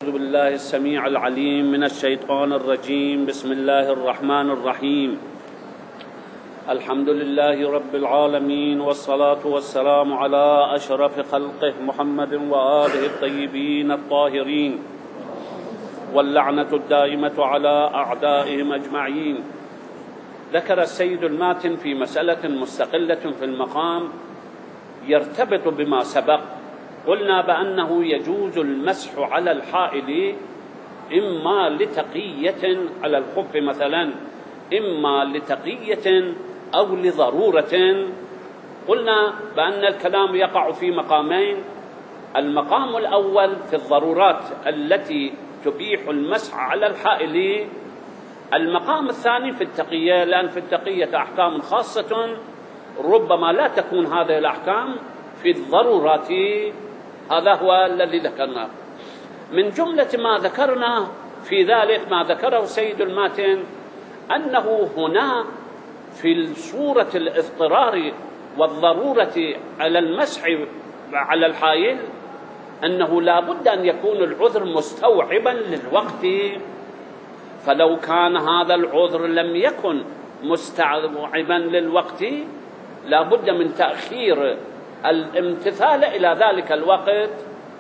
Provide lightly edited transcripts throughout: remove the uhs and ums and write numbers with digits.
أعوذ بالله السميع العليم من الشيطان الرجيم. بسم الله الرحمن الرحيم. الحمد لله رب العالمين، والصلاة والسلام على أشرف خلقه محمد وآله الطيبين الطاهرين، واللعنة الدائمة على أعدائهم أجمعين. ذكر السيد الماتن في مسألة مستقلة في المقام يرتبط بما سبق. قلنا بأنه يجوز المسح على الحائل إما لتقية على الخف مثلا، إما لتقية أو لضرورة. قلنا بأن الكلام يقع في مقامين: المقام الأول في الضرورات التي تبيح المسح على الحائل، المقام الثاني في التقية، لأن في التقية أحكام خاصة ربما لا تكون هذه الأحكام في الضرورات. هذا هو الذي ذكرناه. من جملة ما ذكرنا في ذلك ما ذكره سيد الماتن، أنه هنا في صورة الاضطرار والضرورة على المسح على الحائل أنه لا بد أن يكون العذر مستوعبا للوقت. فلو كان هذا العذر لم يكن مستوعبا للوقت لا بد من تأخير الامتثال إلى ذلك الوقت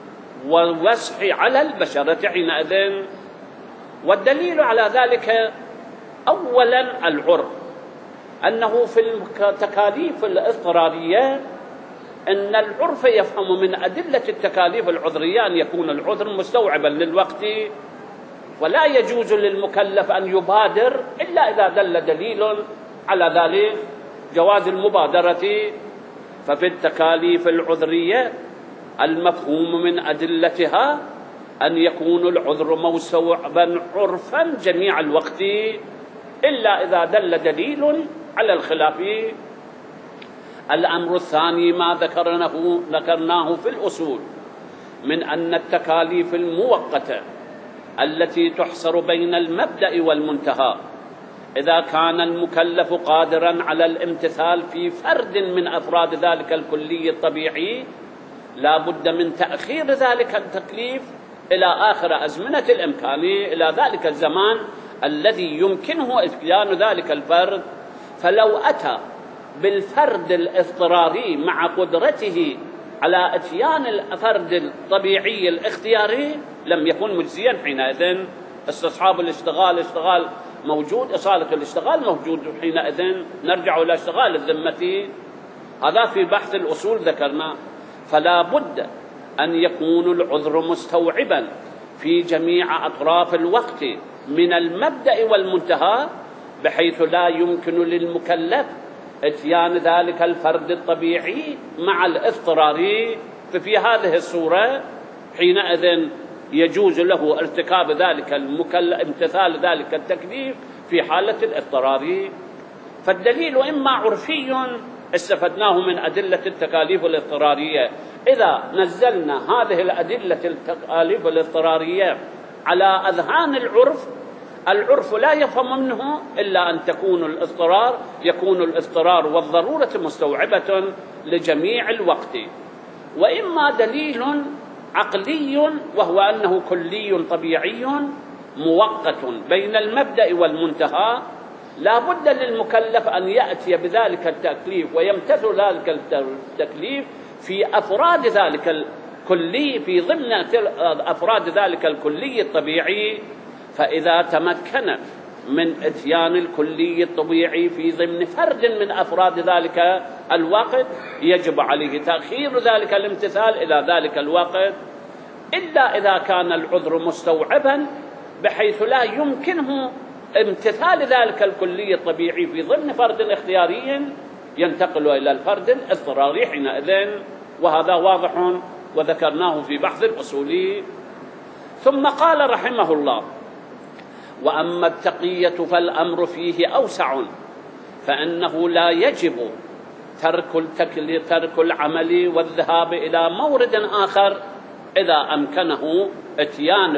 والمسح على البشرة حينئذ. والدليل على ذلك أولا العرف، أنه في التكاليف الاضطرارية أن العرف يفهم من أدلة التكاليف العذرية أن يكون العذر مستوعبا للوقت، ولا يجوز للمكلف أن يبادر إلا إذا دل دليل على ذلك جواز المبادرة. ففي التكاليف العذرية المفهوم من أدلتها أن يكون العذر مستوعبا عرفا جميع الوقت إلا إذا دل دليل على الخلاف. الأمر الثاني ما ذكرناه في الأصول من أن التكاليف المؤقتة التي تحصر بين المبدأ والمنتهى، إذا كان المكلف قادرا على الامتثال في فرد من أفراد ذلك الكلي الطبيعي لا بد من تأخير ذلك التكليف إلى آخر أزمنة الإمكان، إلى ذلك الزمان الذي يمكنه إتيان ذلك الفرد. فلو أتى بالفرد الاضطراري مع قدرته على إتيان الفرد الطبيعي الاختياري لم يكن مجزيا حينئذ. استصحاب الاشتغال موجود، إصالة الاشتغال موجود حينئذ، نرجع إلى اشتغال الذمة. هذا في بحث الأصول ذكرنا. فلا بد أن يكون العذر مستوعبا في جميع أطراف الوقت من المبدأ والمنتهى، بحيث لا يمكن للمكلف اتيان ذلك الفرد الطبيعي مع الاضطرار. ففي هذه الصورة حينئذ يجوز له ارتكاب ذلك امتثال ذلك التكليف في حالة الاضطرار. فالدليل إما عرفي استفدناه من أدلة التكاليف الاضطرارية، إذا نزلنا هذه الأدلة التكاليف الاضطرارية على أذهان العرف لا يفهم منه إلا أن يكون الاضطرار والضرورة مستوعبة لجميع الوقت. وإما دليل عقلي وهو أنه كلي طبيعي مؤقت بين المبدأ والمنتهى، لا بد للمكلف أن يأتي بذلك التكليف ويمتثل ذلك التكليف في أفراد ذلك الكلي، في ضمن أفراد ذلك الكلي الطبيعي. فإذا تمكن من إتيان الكلي الطبيعي في ضمن فرد من أفراد ذلك الوقت يجب عليه تأخير ذلك الامتثال إلى ذلك الوقت، إلا إذا كان العذر مستوعبا بحيث لا يمكنه امتثال ذلك الكلي الطبيعي في ضمن فرد اختياري، ينتقل إلى الفرد الاضطراري حينئذ. وهذا واضح وذكرناه في بحث الأصولي. ثم قال رحمه الله: وأما التقية فالأمر فيه أوسع، فإنه لا يجب ترك العمل والذهاب إلى مورد آخر إذا أمكنه إتيان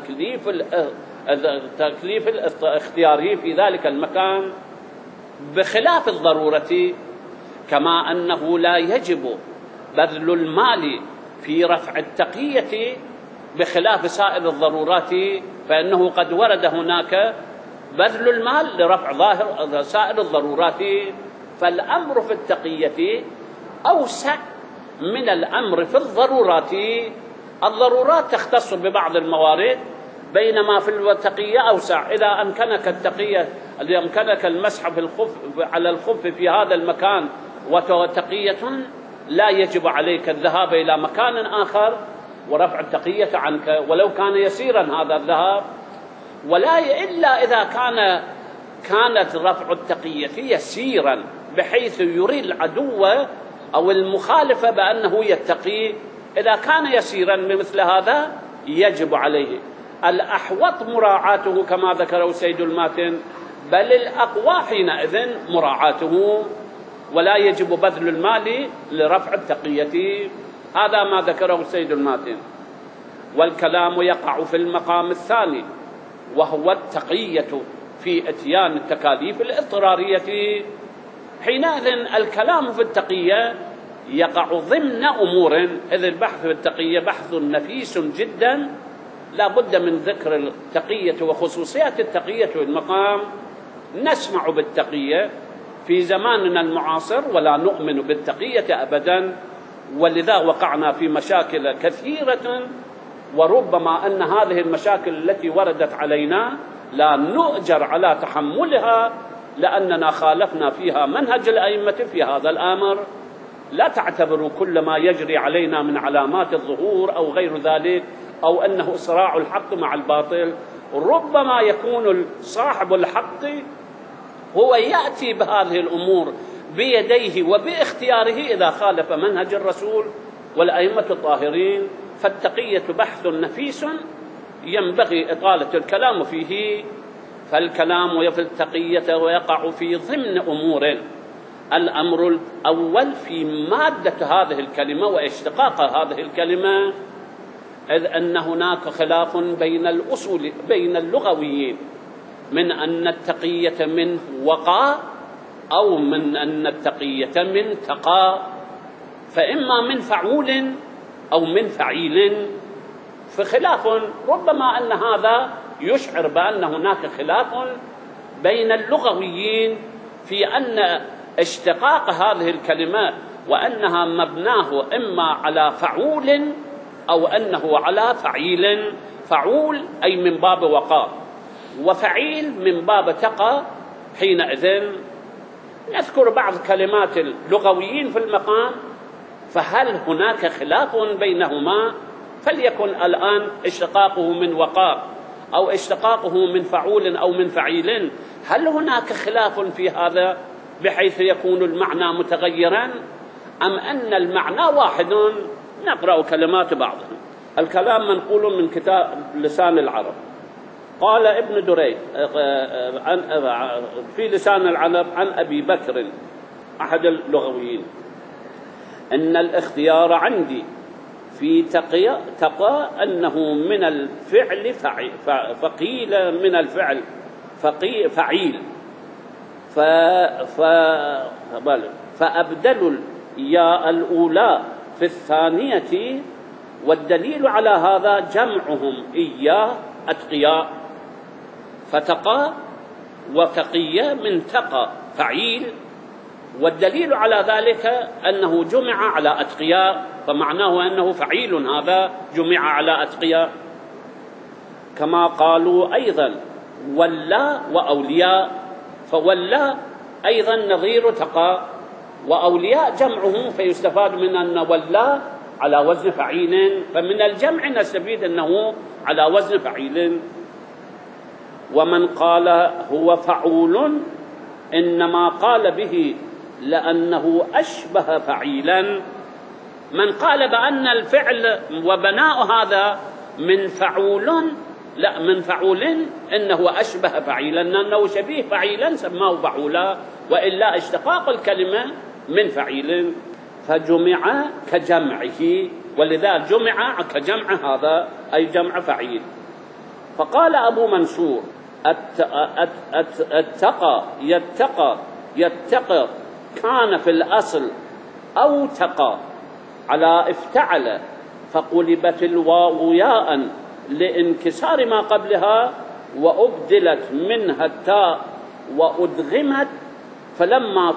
التكليف الاختياري في ذلك المكان، بخلاف الضرورة. كما أنه لا يجب بذل المال في رفع التقية بخلاف سائر الضرورات فإنه قد ورد هناك بذل المال لرفع ظاهر سائر الضرورات. فالأمر في التقية أوسع من الأمر في الضرورات. الضرورات تختص ببعض الموارد، بينما في التقية أوسع. إذا أمكنك التقية، إذا أمكنك المسح في الخف على الخف في هذا المكان وتقية، لا يجب عليك الذهاب إلى مكان آخر ورفع التقية عنك ولو كان يسيرا هذا الذهاب، ولا إلا إذا كانت رفع التقية يسيرا بحيث يري العدو أو المخالف بأنه يتقي. إذا كان يسيرا بمثل هذا يجب عليه. الأحوط مراعاته كما ذكره سيد الماتن، بل الأقوى حينئذ مراعاته، ولا يجب بذل المال لرفع التقية. هذا ما ذكره سيد الماتن. والكلام يقع في المقام الثاني وهو التقية في إتيان التكاليف الاضطرارية. حينئذ الكلام في التقية يقع ضمن أمور، إذ البحث في التقية بحث نفيس جدا، لا بد من ذكر التقية وخصوصيات التقية في المقام. نسمع بالتقية في زماننا المعاصر ولا نؤمن بالتقية أبدا، ولذا وقعنا في مشاكل كثيرة، وربما أن هذه المشاكل التي وردت علينا لا نؤجر على تحملها لأننا خالفنا فيها منهج الأئمة في هذا الأمر. لا تعتبروا كل ما يجري علينا من علامات الظهور أو غير ذلك أو أنه صراع الحق مع الباطل. ربما يكون صاحب الحق هو يأتي بهذه الأمور بيديه وباختياره إذا خالف منهج الرسول والأئمة الطاهرين. فالتقية بحث نفيس ينبغي إطالة الكلام فيه. فالكلام في التقية ويقع في ضمن أمور. الأمر الأول في مادة هذه الكلمة واشتقاق هذه الكلمة، إذ أن هناك خلاف بين اللغويين من أن التقية من وقى أو من أن التقية من تقى، فإما من فعول أو من فعيل، فخلاف. ربما أن هذا يشعر بأن هناك خلاف بين اللغويين في أن اشتقاق هذه الكلمات وأنها مبناه إما على فعول أو أنه على فعيل. فعول أي من باب وقاء، وفعيل من باب تقى. حينئذ نذكر بعض كلمات اللغويين في المقام، فهل هناك خلاف بينهما؟ فليكن الآن اشتقاقه من وقاء أو اشتقاقه من فعول أو من فعيل، هل هناك خلاف في هذا بحيث يكون المعنى متغيرا أم أن المعنى واحد؟ نقرأ كلمات بعضها. الكلام منقول من كتاب لسان العرب. قال ابن دريد في لسان العرب عن أبي بكر أحد اللغويين: إن الاختيار عندي في تقى أنه من الفعل فقيل من الفعل فعيل، فأبدلوا الياء الأولى في الثانية، والدليل على هذا جمعهم إياه أتقياء، فتقى وتقية من تقى فعيل، والدليل على ذلك أنه جمع على أتقياء، فمعناه أنه فعيل هذا جمع على أتقياء. كما قالوا أيضا ولا وأولياء، فولا أيضا نظير تقى، وأولياء جمعه، فيستفاد من أن ولا على وزن فعيل، فمن الجمع نستفيد أنه على وزن فعيل. ومن قال هو فعول إنما قال به لأنه أشبه فعيلا. من قال بأن الفعل وبناء هذا من فعول، لا، من فعول إنه أشبه فعيلا، لأنه شبيه فعيلا سماه فعولا، وإلا اشتقاق الكلمة من فعيل، فجمع كجمعه، ولذا جمع كجمع هذا أي جمع فعيل. فقال أبو منصور: اتقى يتقى كان في الأصل أو تقى على افتعل، فقلبت الواو ياء لانكسار ما قبلها وأبدلت منها التاء وأدغمت، فلما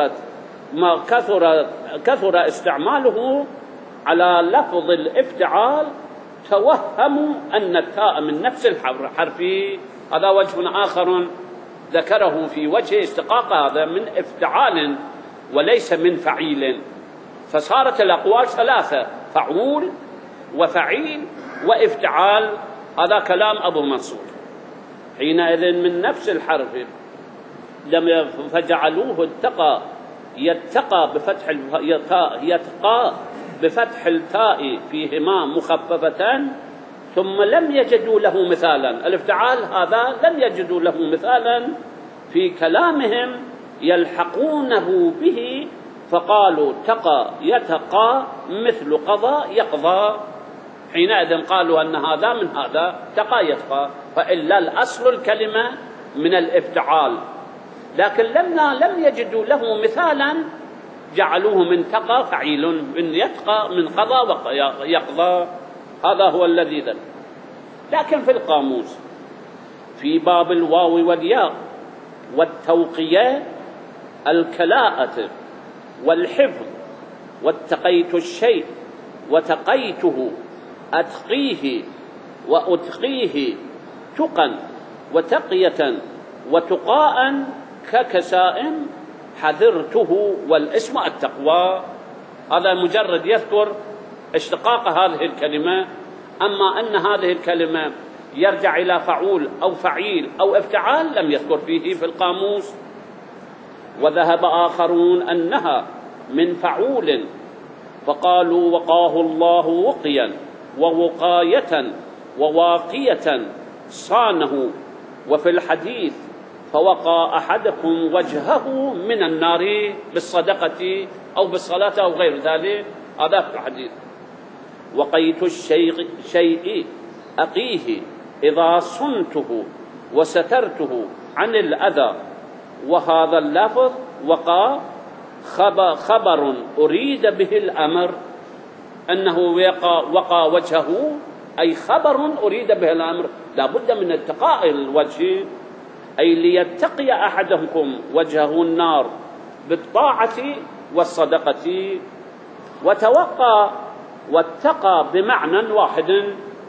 كثر استعماله على لفظ الافتعال توهموا أن التاء من نفس الحرف. هذا وجه آخر ذكره في وجه استقاق هذا من افتعال وليس من فعيل، فصارت الأقوال ثلاثة: فعول وفعيل وافتعال. هذا كلام أبو منصور. حينئذ من نفس الحرف فجعلوه يتقى بفتح التاء فيهما مخففة، ثم لم يجدوا له مثالا. الافتعال هذا لم يجدوا له مثالا في كلامهم يلحقونه به، فقالوا تقى يتقى مثل قضى يقضى. حينئذ قالوا أن هذا من هذا تقى يتقى، فإلا الأصل الكلمة من الافتعال، لكن لم يجدوا له مثالا جعلوه من تقى فعيل، من يتقى من قضى ويقضى. هذا هو الذي ذكر. لكن في القاموس في باب الواو والياء والتوقية الكلاءة والحفظ واتقيت الشيء وتقيته أتقيه وأتقيه تقا وتقية وتقاء ككساء حذرته والاسم التقوى. هذا مجرد يذكر اشتقاق هذه الكلمة. أما أن هذه الكلمة يرجع إلى فعول أو فعيل أو افتعال لم يذكر فيه في القاموس. وذهب آخرون أنها من فعول، فقالوا وقاه الله وقيا ووقاية وواقية صانه. وفي الحديث فوقى أحدكم وجهه من النار بالصدقة أو بالصلاة أو غير ذلك. هذا في الحديث. وقيت الشيء أقيه إذا صنته وسترته عن الأذى. وهذا اللفظ وقى خبر أريد به الأمر، أنه وقى وجهه أي خبر أريد به الأمر، لا بد من اتقاء الوجه، أي ليتقي أحدكم وجهه النار بالطاعة والصدقة. وتوقى واتقى بمعنى واحد.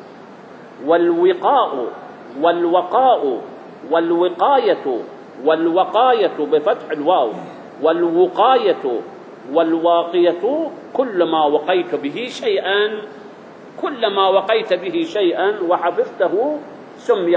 والوقاء والوقاء والوقاية بفتح الواو، والوقاية والواقية كلما وقيت به شيئا وحفظته سمي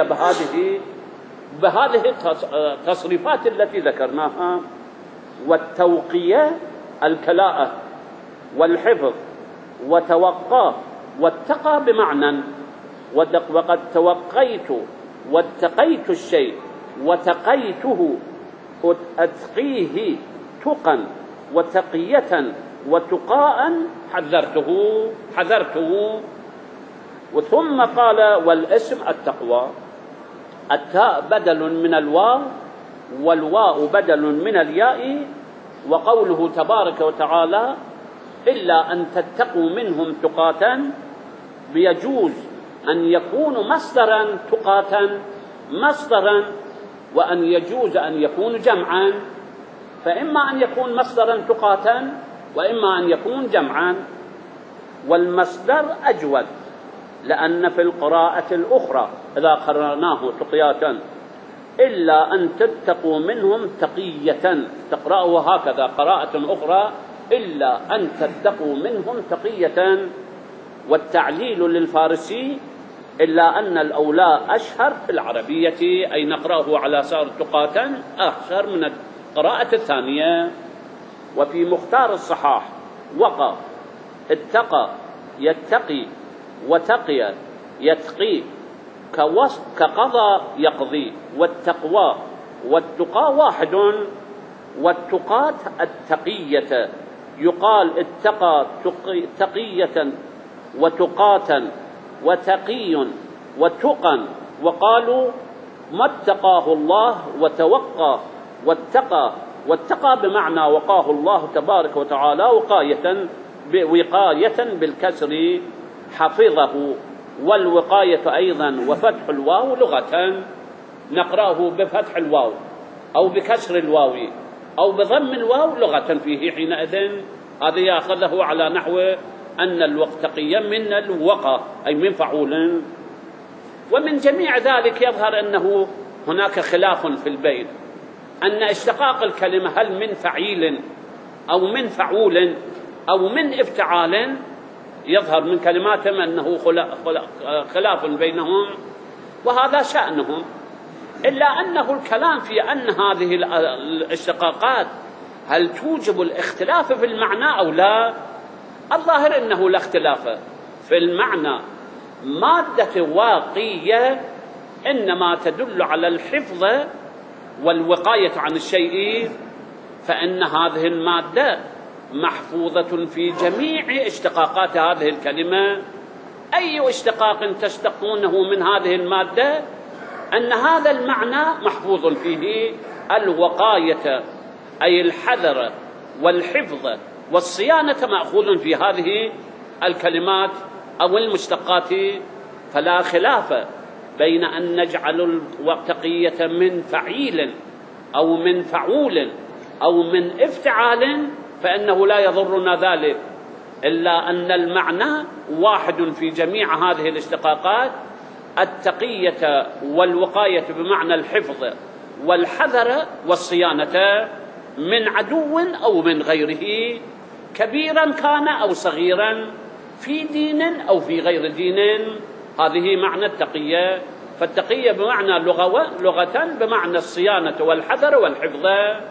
بهذه التصريفات التي ذكرناها. والتوقية الكلاءة والحفظ، وتوقى واتقى بمعنى. وقد توقيت واتقيت الشيء وتقيته أتقيه تقا وتقية وتقاء حذرته. ثم قال والاسم التقوى. التاء بدل من الواو والواو بدل من الياء. وقوله تبارك وتعالى إلا أن تتقوا منهم تقاة، بيجوز أن يكون مصدرا تقاة مصدرا، وأن يجوز أن يكون جمعا، فإما أن يكون مصدرا تقاة وإما أن يكون جمعا. والمصدر أجود، لأن في القراءة الأخرى إذا قرأناه تقية إلا أن تتقوا منهم تقية، تقرأه هكذا قراءة أخرى إلا أن تتقوا منهم تقية. والتعليل للفارسي إلا أن الأولى أشهر في العربية، أي نقرأه على صار تقاة أشهر من القراءة الثانية. وفي مختار الصحاح وقى اتقى يتقي وتقي يتقي كقضى يقضي. والتقوى والتقى واحد. والتقاة التقية، يقال اتقى تقية وتقاة وتقي وتقا. وقالوا ما اتقاه الله وتوقى واتقى بمعنى وقاه الله تبارك وتعالى وقاية بالكسر. حفظه، والوقاية أيضا وفتح الواو لغة نقرأه بفتح الواو أو بكسر الواو أو بضم الواو لغة فيه حينئذ هذا يأخذه على نحو أن الوقتقية من الوقى أي من فعول. ومن جميع ذلك يظهر أنه هناك خلاف في البين، أن اشتقاق الكلمة هل من فعيل أو من فعول أو من افتعال، يظهر من كلماتهم أنه خلاف بينهم وهذا شأنهم، إلا أنه الكلام في أن هذه الاشتقاقات هل توجب الاختلاف في المعنى أو لا. الظاهر أنه لا اختلاف في المعنى، مادة واقية إنما تدل على الحفظ والوقاية عن الشيء، فإن هذه المادة محفوظة في جميع اشتقاقات هذه الكلمة. أي اشتقاق تشتقونه من هذه المادة أن هذا المعنى محفوظ فيه الوقاية أي الحذر والحفظ والصيانة مأخوذ في هذه الكلمات أو المشتقات. فلا خلاف بين أن نجعل الوقتقية من فعيل أو من فعول أو من افتعال فإنه لا يضرنا ذلك، إلا أن المعنى واحد في جميع هذه الاشتقاقات، التقية والوقاية بمعنى الحفظ والحذر والصيانة من عدو أو من غيره، كبيرا كان أو صغيرا، في دين أو في غير دين. هذه معنى التقية. فالتقية بمعنى لغة بمعنى الصيانة والحذر والحفظ.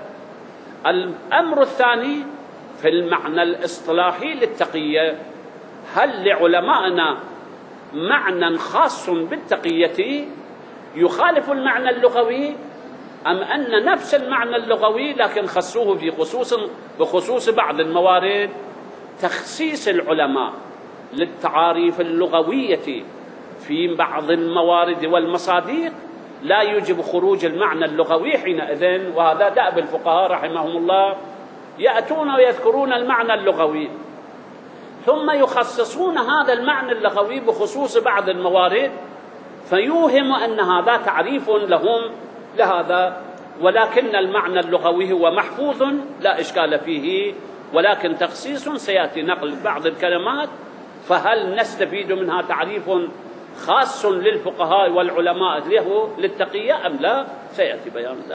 الأمر الثاني في المعنى الاصطلاحي للتقية، هل لعلمائنا معنى خاص بالتقية يخالف المعنى اللغوي، أم أن نفس المعنى اللغوي لكن خصوه بخصوص بعض الموارد؟ تخصيص العلماء للتعاريف اللغوية في بعض الموارد والمصادق لا يوجب خروج المعنى اللغوي حينئذ، وهذا دأب الفقهاء رحمهم الله، يأتون ويذكرون المعنى اللغوي ثم يخصصون هذا المعنى اللغوي بخصوص بعض الموارد، فيوهم أن هذا تعريف لهم لهذا، ولكن المعنى اللغوي هو محفوظ لا إشكال فيه، ولكن تخصيص سيأتي نقل بعض الكلمات، فهل نستفيد منها تعريف خاص للفقهاء والعلماء له للتقية أم لا؟ سيأتي بيان ذلك.